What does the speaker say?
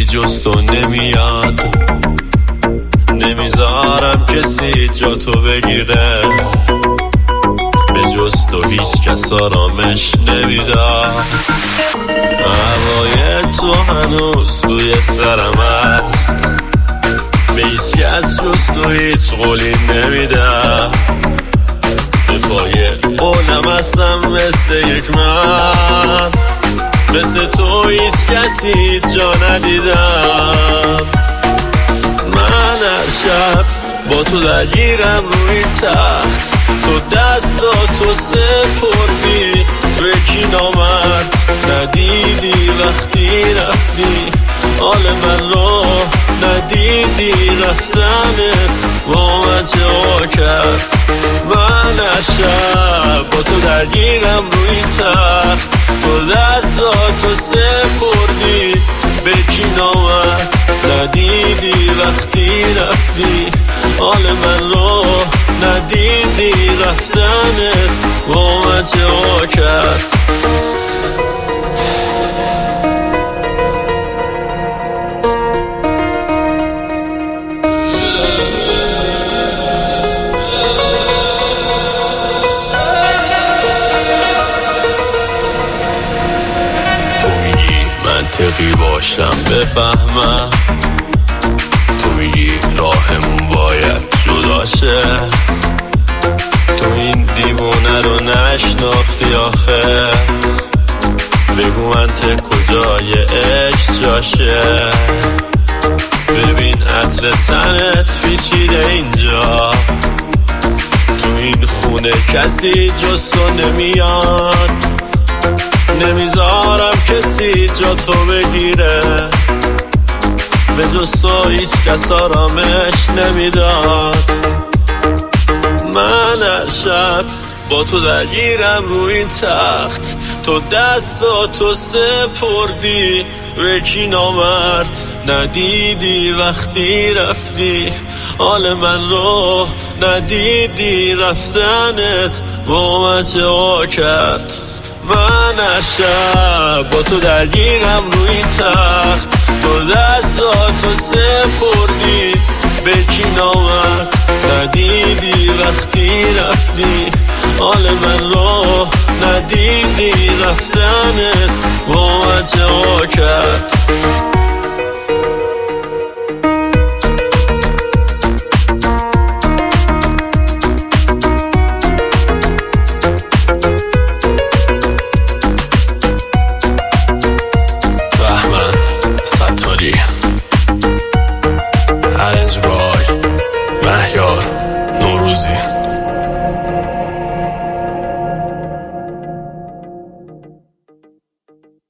جز تو نمیاد، نمیذارم کسی جا تو بگیره، به جز تو هیچ کس آرامش نمیداد. هوای تو هنوز توی سرم است، به هیچ کس جز تو هیچ قولی نمیدم، به پای قولم هستم مثل یک مرد، مثل تو هیچ کسی جا ندیدم. من هر شب با تو درگیرم روی تخت، تو دستاتو سپردی به کی نامرد، ندیدی وقتی رفتی حال من رو، ندیدی رفتنت با من چه کرد. من هر شب با تو درگیرم روی تخت، تو دستاتو سپردی به کی نامرد، ندیدی وقتی رفتی حال من رو، ندیدی رفتنت با من چه کرد. منطقی باشم بفهمم، تو میگی راهمون باید جدا شه، تو این دیوونه رو نشناختی آخه، بگو منطق کجای عشق جاشه، ببین عطر تنت پیچیده اینجا، تو این خونه کسی جز تو نمیاد، نمیذارم کسی جا تو بگیره، به جز تو هیچ کس آرامش نمیداد. من هر شب با تو درگیرم روی این تخت، تو دستاتو سپردی به کی نامرد، ندیدی وقتی رفتی حال من رو، ندیدی رفتنت با من چه کرد. من هر شب با تو درگیرم روی تخت، تو دستاتو سپردی به کی نامرد، ندیدی وقتی رفتی حال من رو، ندیدی رفتنت با من چه کرد. مهیار نوروزی